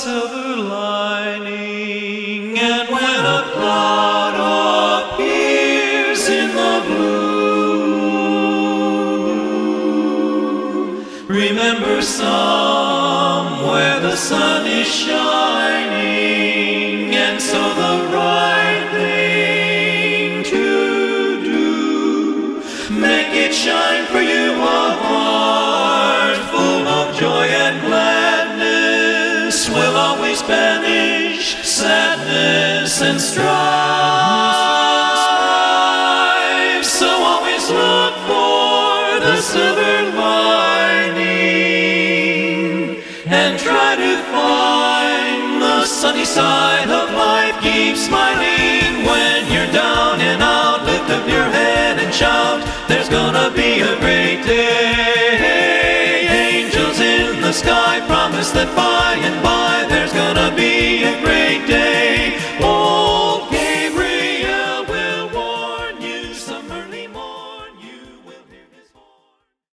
silver lining. And when a cloud appears in the blue, remember somewhere the sun is shining, and so the right thing to do, make it shine for you a heart full of joy and gladness, will always banish sadness and strife. So always look for the silver lining, and try to find the sunny side of life. Keep smiling when you're down and out. Lift up your head and shout, there's gonna be a great day. Angels in the sky promise that